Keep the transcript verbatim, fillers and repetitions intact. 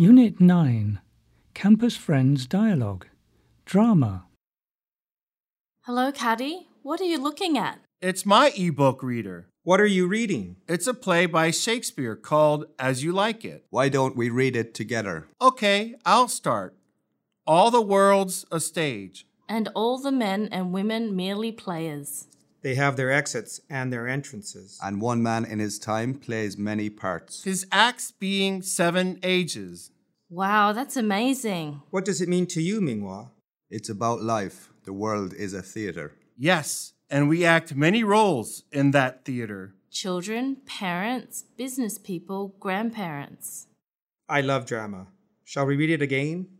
Unit nine, Campus Friends Dialogue, Drama. Hello, Caddy. What are you looking at? It's my ebook reader. What are you reading? It's a play by Shakespeare called As You Like It. Why don't we read it together? Okay, I'll start. All the world's a stage. And all the men and women merely players. They have their exits and their entrances. And one man in his time plays many parts. His acts being seven ages. Wow, that's amazing. What does it mean to you, Minghua? It's about life. The world is a theater. Yes, and we act many roles in that theater. Children, parents, business people, grandparents. I love drama. Shall we read it again?